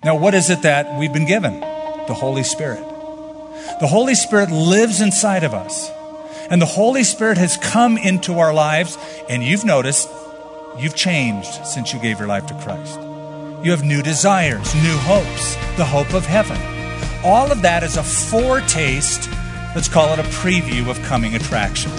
Now, what is it that we've been given? The Holy Spirit. The Holy Spirit lives inside of us. And the Holy Spirit has come into our lives, and you've noticed you've changed since you gave your life to Christ. You have new desires, new hopes, the hope of heaven. All of that is a foretaste, let's call it a preview of coming attractions.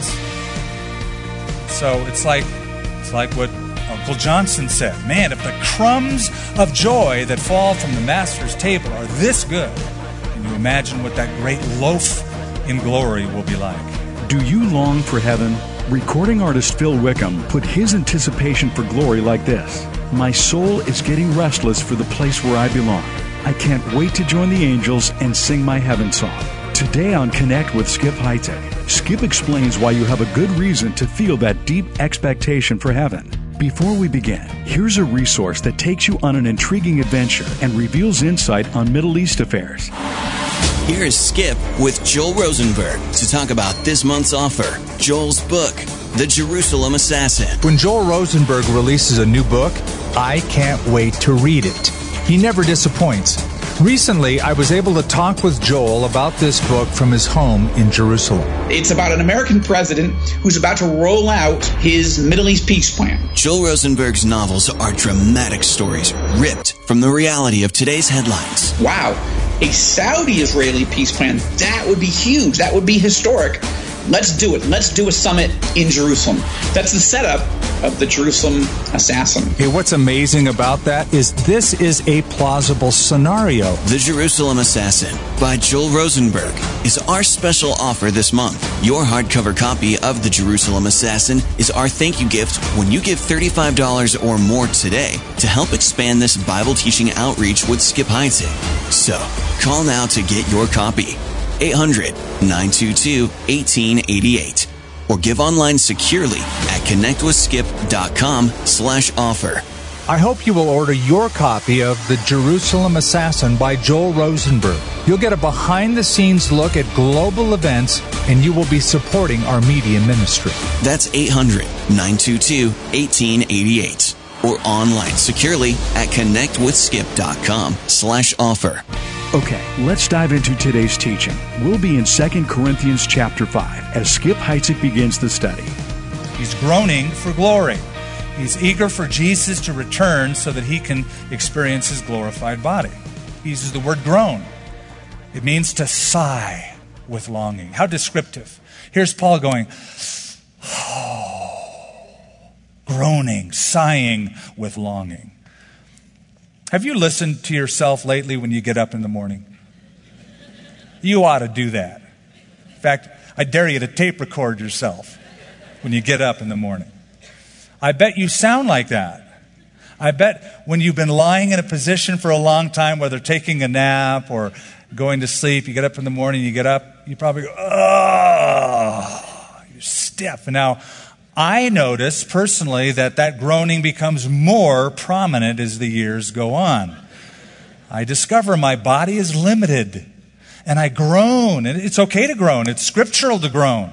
So it's like what Uncle Johnson said. Man, if the crumbs of joy that fall from the Master's table are this good, can you imagine what that great loaf in glory will be like? Do you long for heaven? Recording artist Phil Wickham put his anticipation for glory like this. My soul is getting restless for the place where I belong. I can't wait to join the angels and sing my heaven song. Today on Connect with Skip Heitzig, Skip explains why you have a good reason to feel that deep expectation for heaven. Before we begin, here's a resource that takes you on an intriguing adventure and reveals insight on Middle East affairs. Here is Skip with Joel Rosenberg to talk about this month's offer, Joel's book, The Jerusalem Assassin. When Joel Rosenberg releases a new book, I can't wait to read it. He never disappoints. Recently, I was able to talk with Joel about this book from his home in Jerusalem. It's about an American president who's about to roll out his Middle East peace plan. Joel Rosenberg's novels are dramatic stories ripped from the reality of today's headlines. Wow, a Saudi-Israeli peace plan, that would be huge. That would be historic. Let's do it. Let's do a summit in Jerusalem. That's the setup of the Jerusalem Assassin. Hey, what's amazing about that is this is a plausible scenario. The Jerusalem Assassin by Joel Rosenberg is our special offer this month. Your hardcover copy of The Jerusalem Assassin is our thank you gift when you give $35 or more today to help expand this Bible teaching outreach with Skip Heitzig. So, call now to get your copy. 800-922-1888 or give online securely at connectwithskip.com/offer. I hope you will order your copy of The Jerusalem Assassin by Joel Rosenberg. You'll get a behind-the-scenes look at global events, and you will be supporting our media ministry. That's 800-922-1888 or online securely at connectwithskip.com/offer. Okay, let's dive into today's teaching. We'll be in 2 Corinthians chapter 5 as Skip Heitzig begins the study. He's groaning for glory. He's eager for Jesus to return so that he can experience his glorified body. He uses the word groan. It means to sigh with longing. How descriptive. Here's Paul going, groaning, sighing with longing. Have you listened to yourself lately when you get up in the morning? You ought to do that. In fact, I dare you to tape record yourself when you get up in the morning. I bet you sound like that. I bet when you've been lying in a position for a long time, whether taking a nap or going to sleep, you get up in the morning, you get up, you probably go, oh, you're stiff. And now, I notice personally that groaning becomes more prominent as the years go on. I discover my body is limited, and I groan. And it's okay to groan. It's scriptural to groan.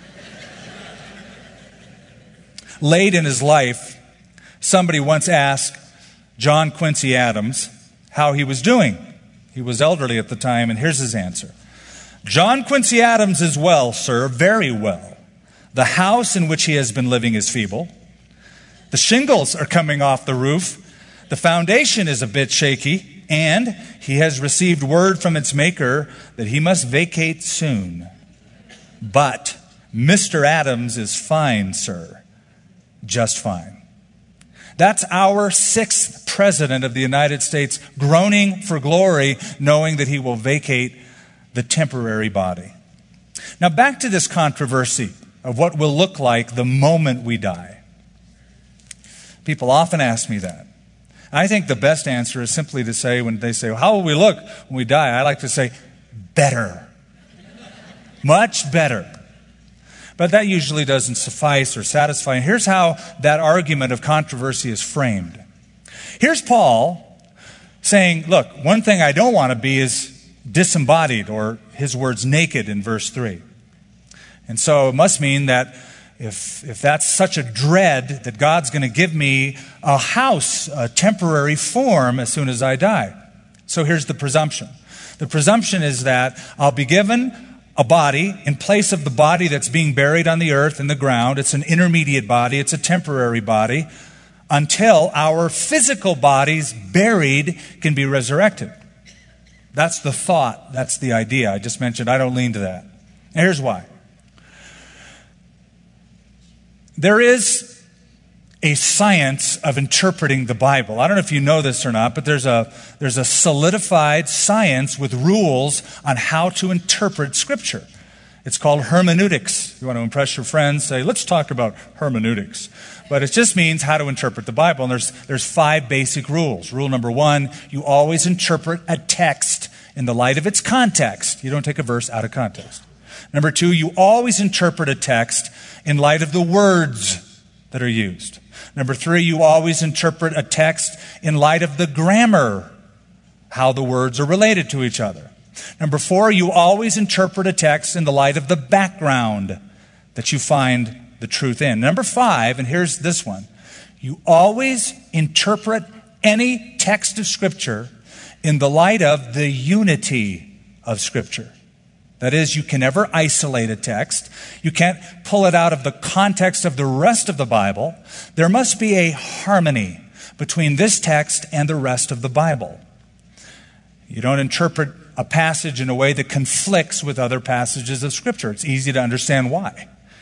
Late in his life, somebody once asked John Quincy Adams how he was doing. He was elderly at the time, and here's his answer. John Quincy Adams is well, sir, very well. The house in which he has been living is feeble. The shingles are coming off the roof. The foundation is a bit shaky. And he has received word from its maker that he must vacate soon. But Mr. Adams is fine, sir. Just fine. That's our 6th president of the United States groaning for glory, knowing that he will vacate the temporary body. Now back to this controversy of what will look like the moment we die. People often ask me that. I think the best answer is simply to say, when they say, well, how will we look when we die? I like to say, better. Much better. But that usually doesn't suffice or satisfy. And here's how that argument of controversy is framed. Here's Paul saying, look, one thing I don't want to be is disembodied, or his words, naked, in verse 3. And so it must mean that if that's such a dread that God's going to give me a house, a temporary form as soon as I die. So here's the presumption. The presumption is that I'll be given a body in place of the body that's being buried on the earth in the ground. It's an intermediate body. It's a temporary body until our physical bodies buried can be resurrected. That's the thought. That's the idea. I just mentioned I don't lean to that. And here's why. There is a science of interpreting the Bible. I don't know if you know this or not, but there's a solidified science with rules on how to interpret Scripture. It's called hermeneutics. You want to impress your friends, say, let's talk about hermeneutics. But it just means how to interpret the Bible. And there's 5 basic rules. Rule number 1, you always interpret a text in the light of its context. You don't take a verse out of context. Number 2, you always interpret a text in light of the words that are used. Number 3, you always interpret a text in light of the grammar, how the words are related to each other. Number 4, you always interpret a text in the light of the background that you find the truth in. Number 5, and here's this one, you always interpret any text of Scripture in the light of the unity of Scripture. That is, you can never isolate a text. You can't pull it out of the context of the rest of the Bible. There must be a harmony between this text and the rest of the Bible. You don't interpret a passage in a way that conflicts with other passages of Scripture. It's easy to understand why.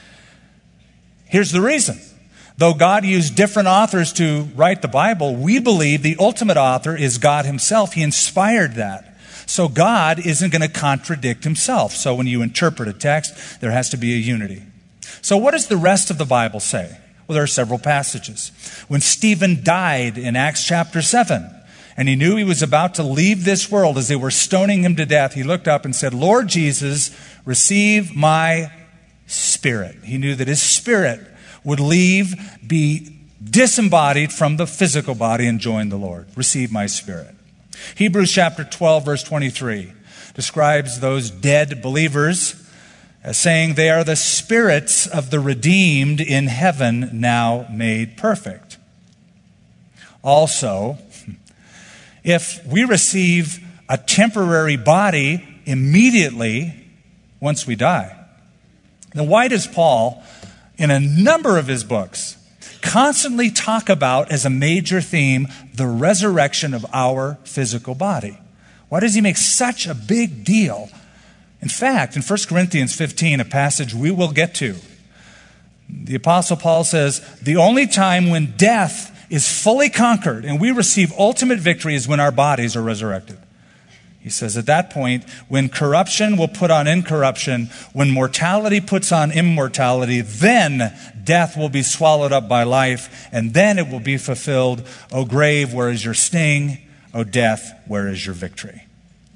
Here's the reason. Though God used different authors to write the Bible, we believe the ultimate author is God Himself. He inspired that. So God isn't going to contradict Himself. So when you interpret a text, there has to be a unity. So what does the rest of the Bible say? Well, there are several passages. When Stephen died in Acts chapter 7, and he knew he was about to leave this world as they were stoning him to death, he looked up and said, Lord Jesus, receive my spirit. He knew that his spirit would leave, be disembodied from the physical body and join the Lord. Receive my spirit. Hebrews chapter 12, verse 23 describes those dead believers as saying they are the spirits of the redeemed in heaven now made perfect. Also, if we receive a temporary body immediately once we die, then why does Paul, in a number of his books, constantly talk about as a major theme the resurrection of our physical body? Why does he make such a big deal? In fact, in 1 Corinthians 15, a passage we will get to, the Apostle Paul says, the only time when death is fully conquered and we receive ultimate victory is when our bodies are resurrected. He says at that point, when corruption will put on incorruption, when mortality puts on immortality, then death will be swallowed up by life, and then it will be fulfilled. O grave, where is your sting? O death, where is your victory?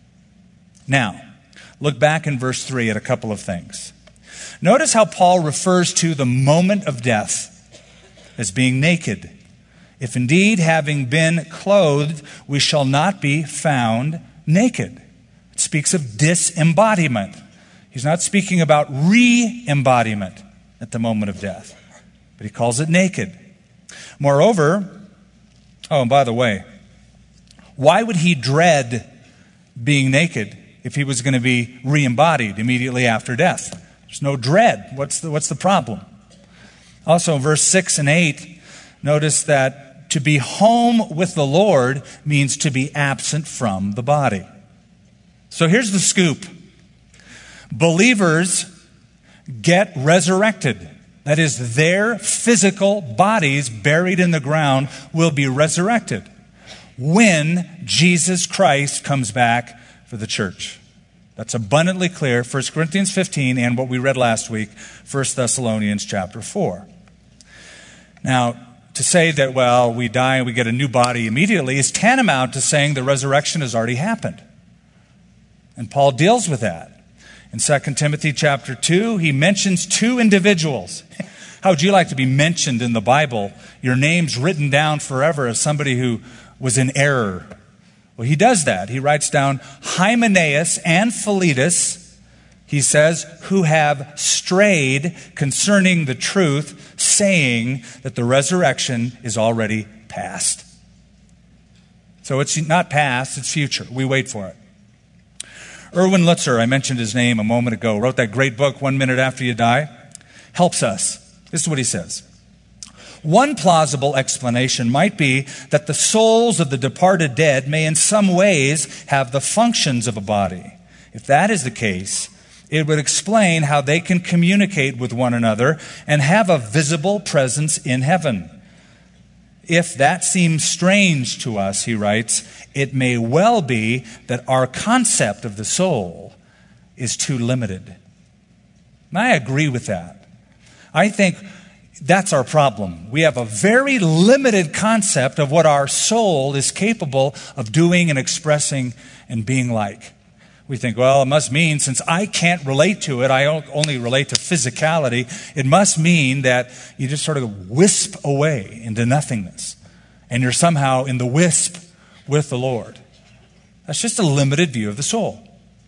Now, look back in verse 3 at a couple of things. Notice how Paul refers to the moment of death as being naked. If indeed, having been clothed, we shall not be found naked. It speaks of disembodiment. He's not speaking about re-embodiment at the moment of death, but he calls it naked. Moreover, and by the way, why would he dread being naked if he was going to be re-embodied immediately after death? There's no dread. What's the problem? Also, verse 6 and 8, notice that to be home with the Lord means to be absent from the body. So here's the scoop. Believers get resurrected. That is, their physical bodies buried in the ground will be resurrected when Jesus Christ comes back for the church. That's abundantly clear, 1 Corinthians 15 and what we read last week, 1 Thessalonians chapter 4. Now, to say that, well, we die and we get a new body immediately is tantamount to saying the resurrection has already happened. And Paul deals with that. In 2 Timothy chapter 2, he mentions 2 individuals. How would you like to be mentioned in the Bible? Your name's written down forever as somebody who was in error. Well, he does that. He writes down Hymenaeus and Philetus, he says, who have strayed concerning the truth, saying that the resurrection is already past. So it's not past, it's future. We wait for it. Erwin Lutzer, I mentioned his name a moment ago, wrote that great book, 1 Minute After You Die, helps us. This is what he says. One plausible explanation might be that the souls of the departed dead may in some ways have the functions of a body. If that is the case, it would explain how they can communicate with one another and have a visible presence in heaven. If that seems strange to us, he writes, it may well be that our concept of the soul is too limited. And I agree with that. I think that's our problem. We have a very limited concept of what our soul is capable of doing and expressing and being like. We think, well, it must mean, since I can't relate to it, I only relate to physicality, it must mean that you just sort of wisp away into nothingness. And you're somehow in the wisp with the Lord. That's just a limited view of the soul.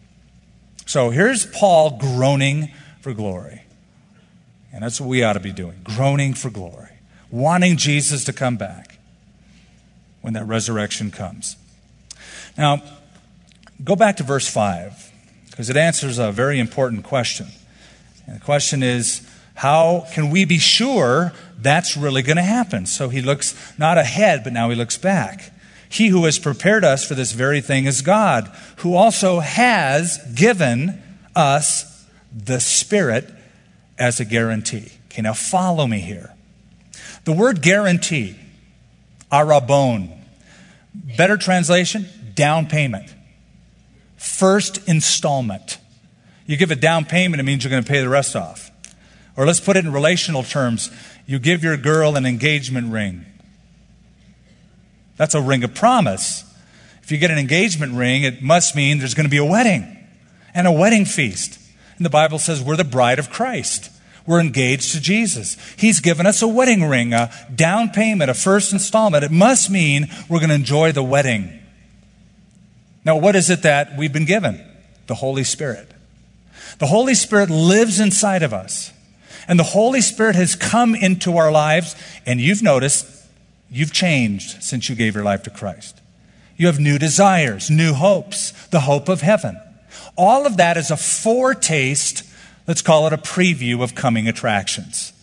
So here's Paul groaning for glory. And that's what we ought to be doing, groaning for glory, wanting Jesus to come back when that resurrection comes. Now, go back to verse 5, because it answers a very important question. And the question is, how can we be sure that's really going to happen? So he looks not ahead, but now he looks back. He who has prepared us for this very thing is God, who also has given us the Spirit as a guarantee. Okay, now follow me here. The word guarantee, arabon, better translation, down payment. First installment. You give a down payment, it means you're going to pay the rest off. Or let's put it in relational terms. You give your girl an engagement ring. That's a ring of promise. If you get an engagement ring, it must mean there's going to be a wedding and a wedding feast. And the Bible says we're the bride of Christ. We're engaged to Jesus. He's given us a wedding ring, a down payment, a first installment. It must mean we're going to enjoy the wedding. Now, what is it that we've been given? The Holy Spirit. The Holy Spirit lives inside of us. And the Holy Spirit has come into our lives, and you've noticed you've changed since you gave your life to Christ. You have new desires, new hopes, the hope of heaven. All of that is a foretaste, let's call it a preview of coming attractions.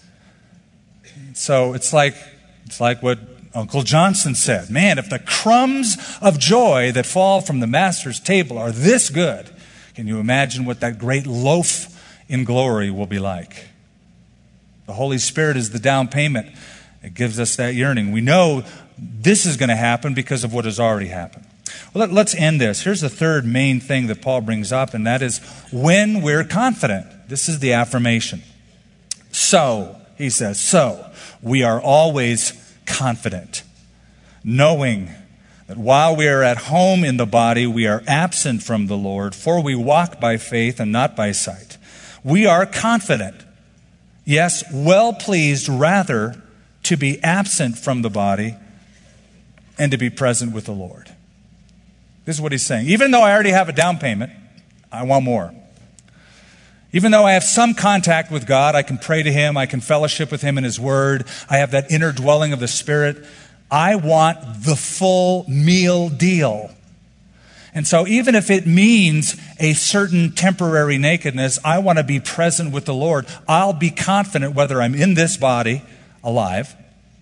So it's like what Uncle Johnson said. Man, if the crumbs of joy that fall from the Master's table are this good, can you imagine what that great loaf in glory will be like? The Holy Spirit is the down payment. It gives us that yearning. We know this is going to happen because of what has already happened. Well, let's end this. Here's the third main thing that Paul brings up, and that is when we're confident. This is the affirmation. So, he says, so we are always confident, knowing that while we are at home in the body, we are absent from the Lord, for we walk by faith and not by sight. We are confident, yes, well pleased rather to be absent from the body and to be present with the Lord. This is what he's saying. Even though I already have a down payment, I want more. Even though I have some contact with God, I can pray to Him, I can fellowship with Him in His Word, I have that inner dwelling of the Spirit, I want the full meal deal. And so even if it means a certain temporary nakedness, I want to be present with the Lord. I'll be confident whether I'm in this body, alive,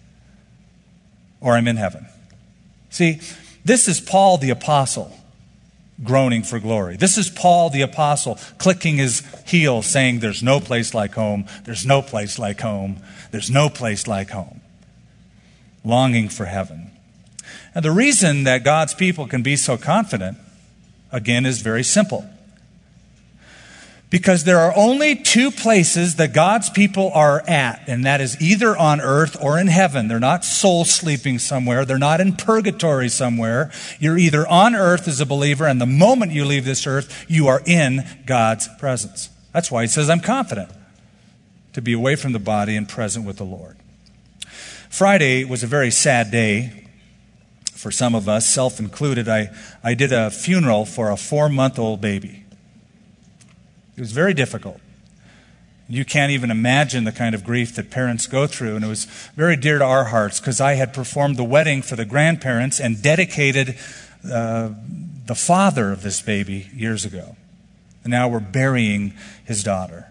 or I'm in heaven. See, this is Paul the Apostle groaning for glory. This is Paul the Apostle clicking his heels saying, there's no place like home, there's no place like home, there's no place like home. Longing for heaven. And the reason that God's people can be so confident, again, is very simple. Because there are only two places that God's people are at, and that is either on earth or in heaven. They're not soul sleeping somewhere. They're not in purgatory somewhere. You're either on earth as a believer, and the moment you leave this earth, you are in God's presence. That's why he says, I'm confident to be away from the body and present with the Lord. Friday was a very sad day for some of us, self-included. I did a funeral for a 4-month-old baby. It was very difficult. You can't even imagine the kind of grief that parents go through. And it was very dear to our hearts because I had performed the wedding for the grandparents and dedicated the father of this baby years ago. And now we're burying his daughter.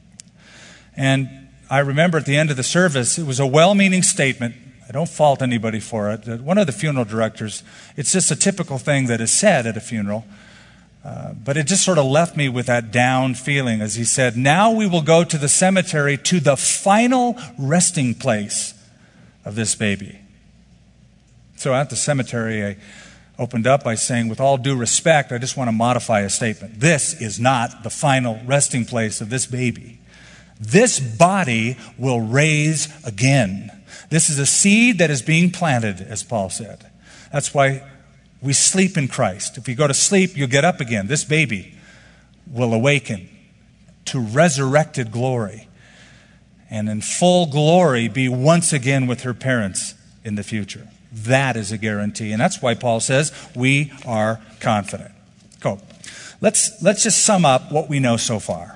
And I remember at the end of the service, it was a well-meaning statement. I don't fault anybody for it. One of the funeral directors, it's just a typical thing that is said at a funeral. But it just sort of left me with that down feeling as he said, now we will go to the cemetery to the final resting place of this baby. So at the cemetery, I opened up by saying, with all due respect, I just want to modify a statement. This is not the final resting place of this baby. This body will raise again. This is a seed that is being planted, as Paul said. That's why we sleep in Christ. If you go to sleep, you'll get up again. This baby will awaken to resurrected glory and in full glory be once again with her parents in the future. That is a guarantee. And that's why Paul says we are confident. Cool. Let's just sum up what we know so far.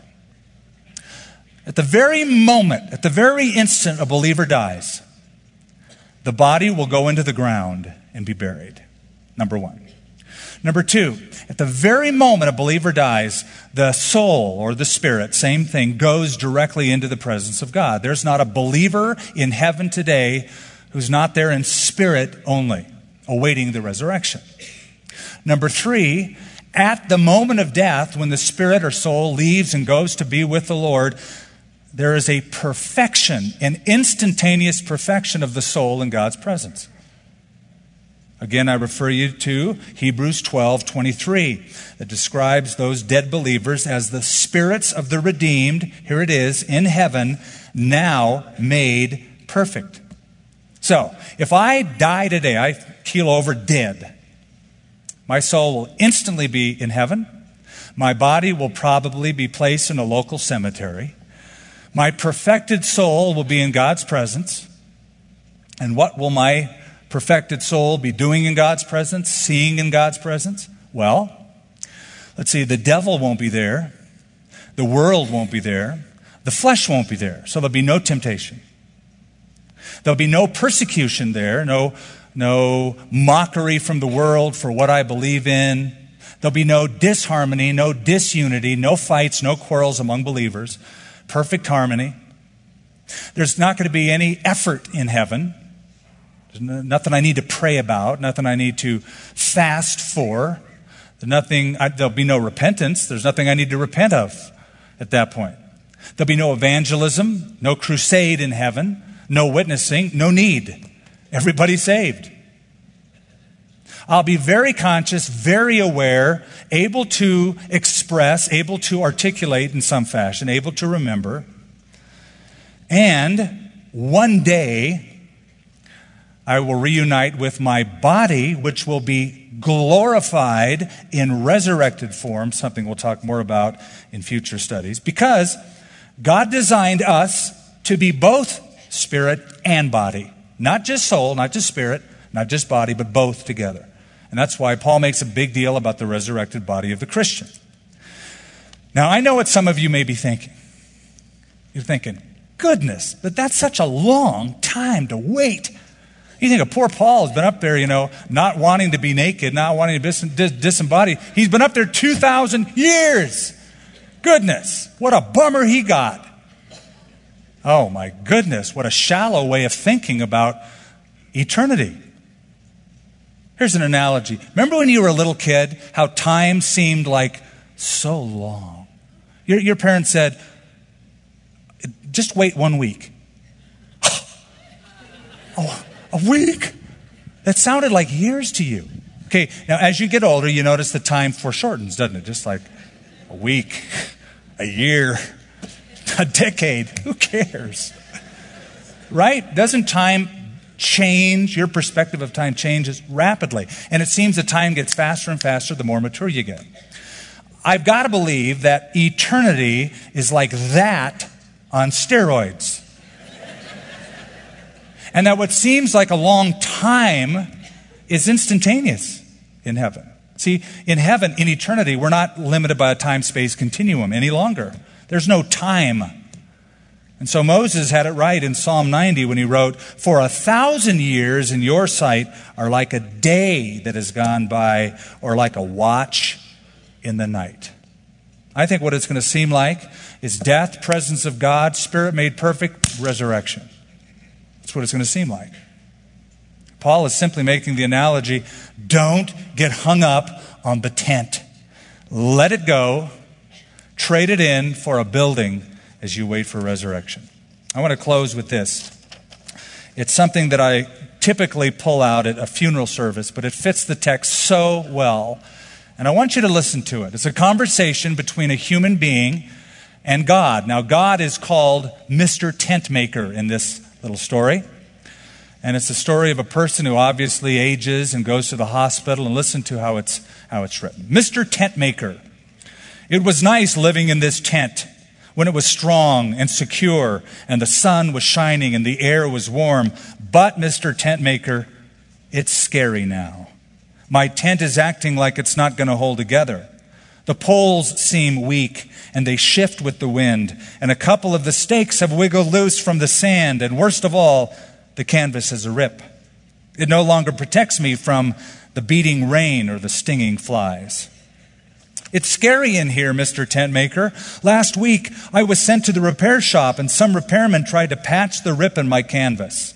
At the very moment, at the very instant a believer dies, the body will go into the ground and be buried. Number one. Number two, at the very moment a believer dies, the soul or the spirit, same thing, goes directly into the presence of God. There's not a believer in heaven today who's not there in spirit only, awaiting the resurrection. Number three, at the moment of death, when the spirit or soul leaves and goes to be with the Lord, there is a perfection, an instantaneous perfection of the soul in God's presence. Again, I refer you to Hebrews 12:23 that describes those dead believers as the spirits of the redeemed, here it is, in heaven, now made perfect. So, if I die today, I keel over dead, my soul will instantly be in heaven. My body will probably be placed in a local cemetery. My perfected soul will be in God's presence. And what will my perfected soul be doing in God's presence, seeing in God's presence? Well, let's see, the devil won't be there. The world won't be there. The flesh won't be there. So there'll be no temptation. There'll be no persecution there, no mockery from the world for what I believe in. There'll be no disharmony, no disunity, no fights, no quarrels among believers. Perfect harmony. There's not going to be any effort in heaven. There's nothing I need to pray about, nothing I need to fast for. There'll be no repentance. There's nothing I need to repent of at that point. There'll be no evangelism, no crusade in heaven, no witnessing, no need. Everybody's saved. I'll be very conscious, very aware, able to express, able to articulate in some fashion, able to remember. And one day, I will reunite with my body, which will be glorified in resurrected form, something we'll talk more about in future studies, because God designed us to be both spirit and body. Not just soul, not just spirit, not just body, but both together. And that's why Paul makes a big deal about the resurrected body of the Christian. Now, I know what some of you may be thinking. You're thinking, goodness, but that's such a long time to wait. You think of poor Paul has been up there, not wanting to be naked, not wanting to disembody. He's been up there 2,000 years. Goodness, what a bummer he got. Oh my goodness, what a shallow way of thinking about eternity. Here's an analogy. Remember when you were a little kid, how time seemed like so long? Your parents said, just wait 1 week. Oh, a week? That sounded like years to you. Okay, now as you get older, you notice the time foreshortens, doesn't it? Just like a week, a year, a decade. Who cares? Right? Doesn't time change? Your perspective of time changes rapidly. And it seems that time gets faster and faster the more mature you get. I've got to believe that eternity is like that on steroids. And that what seems like a long time is instantaneous in heaven. See, in heaven, in eternity, we're not limited by a time-space continuum any longer. There's no time. And so Moses had it right in Psalm 90 when he wrote, "For 1,000 years in your sight are like a day that has gone by, or like a watch in the night." I think what it's going to seem like is death, presence of God, Spirit made perfect, resurrection. That's what it's going to seem like. Paul is simply making the analogy, don't get hung up on the tent. Let it go. Trade it in for a building as you wait for resurrection. I want to close with this. It's something that I typically pull out at a funeral service, but it fits the text so well. And I want you to listen to it. It's a conversation between a human being and God. Now, God is called Mr. Tentmaker in this little story. And it's the story of a person who obviously ages and goes to the hospital, and listen to how it's written. Mr. Tentmaker. It was nice living in this tent when it was strong and secure and the sun was shining and the air was warm. But, Mr. Tentmaker, it's scary now. My tent is acting like it's not going to hold together. The poles seem weak and they shift with the wind, and a couple of the stakes have wiggled loose from the sand, and worst of all, the canvas has a rip. It no longer protects me from the beating rain or the stinging flies. It's scary in here, Mr. Tentmaker. Last week, I was sent to the repair shop and some repairman tried to patch the rip in my canvas.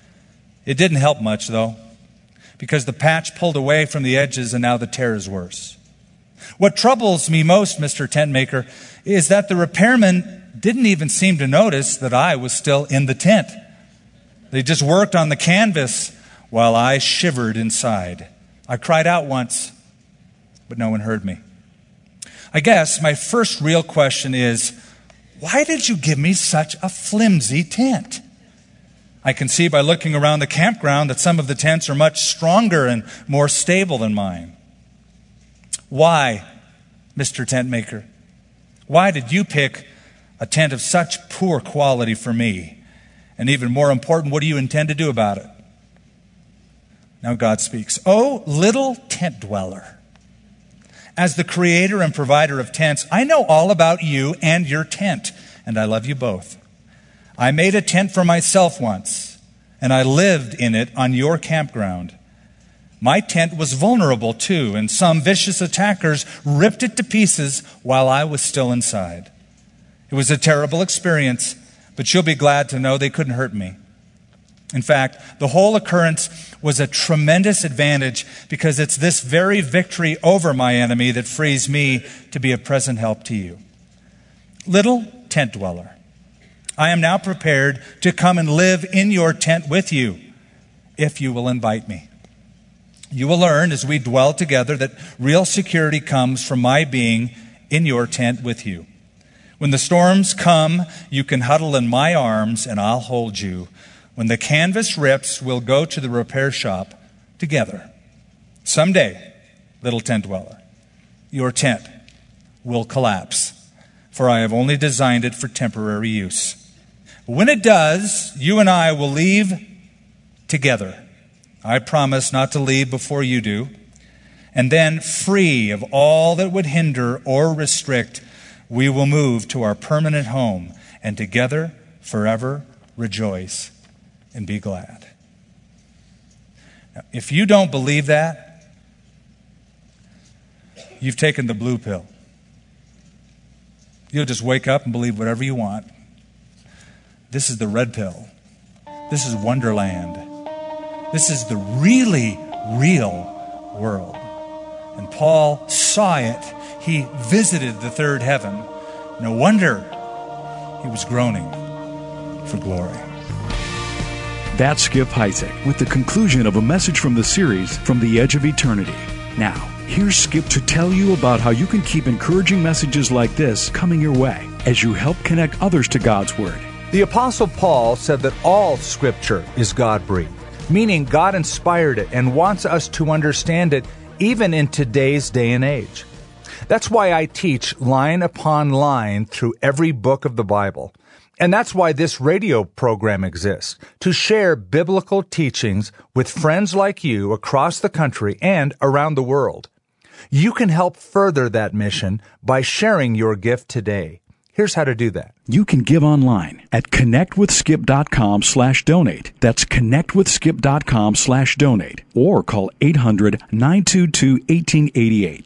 It didn't help much, though, because the patch pulled away from the edges and now the tear is worse. What troubles me most, Mr. Tentmaker, is that the repairman didn't even seem to notice that I was still in the tent. They just worked on the canvas while I shivered inside. I cried out once, but no one heard me. I guess my first real question is, why did you give me such a flimsy tent? I can see by looking around the campground that some of the tents are much stronger and more stable than mine. Why, Mr. Tentmaker? Why did you pick a tent of such poor quality for me? And even more important, what do you intend to do about it? Now God speaks. "Oh, little tent dweller. As the creator and provider of tents, I know all about you and your tent, and I love you both. I made a tent for myself once, and I lived in it on your campground. My tent was vulnerable too, and some vicious attackers ripped it to pieces while I was still inside. It was a terrible experience, but you'll be glad to know they couldn't hurt me. In fact, the whole occurrence was a tremendous advantage because it's this very victory over my enemy that frees me to be a present help to you. Little tent dweller, I am now prepared to come and live in your tent with you, if you will invite me. You will learn as we dwell together that real security comes from my being in your tent with you. When the storms come, you can huddle in my arms and I'll hold you. When the canvas rips, we'll go to the repair shop together. Someday, little tent dweller, your tent will collapse, for I have only designed it for temporary use. When it does, you and I will leave together. I promise not to leave before you do. And then, free of all that would hinder or restrict, we will move to our permanent home and together forever rejoice and be glad." Now, if you don't believe that, you've taken the blue pill. You'll just wake up and believe whatever you want. This is the red pill. This is Wonderland. This is the really real world. And Paul saw it. He visited the third heaven. No wonder he was groaning for glory. That's Skip Heitzig with the conclusion of a message from the series, From the Edge of Eternity. Now, here's Skip to tell you about how you can keep encouraging messages like this coming your way as you help connect others to God's Word. The Apostle Paul said that all Scripture is God-breathed, meaning God inspired it and wants us to understand it even in today's day and age. That's why I teach line upon line through every book of the Bible. And that's why this radio program exists, to share biblical teachings with friends like you across the country and around the world. You can help further that mission by sharing your gift today. Here's how to do that. You can give online at connectwithskip.com/donate. That's connectwithskip.com/donate. Or call 800-922-1888.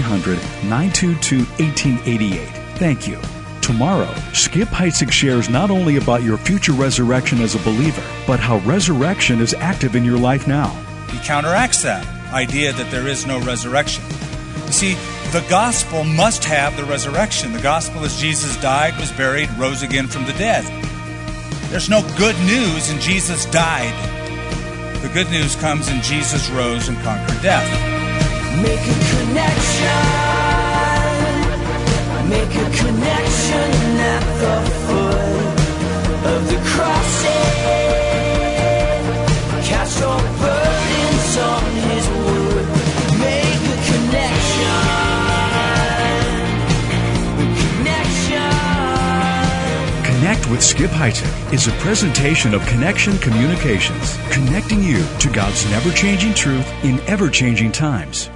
800-922-1888. Thank you. Tomorrow, Skip Heitzig shares not only about your future resurrection as a believer, but how resurrection is active in your life now. He counteracts that idea that there is no resurrection. You see, the gospel must have the resurrection. The gospel is Jesus died, was buried, rose again from the dead. There's no good news in Jesus died. The good news comes in Jesus rose and conquered death. Make a connection. Make a connection at the foot of the cross. Cast your burdens on his wood. Make a connection. Connect with Skip Heitzig is a presentation of Connection Communications, connecting you to God's never-changing truth in ever-changing times.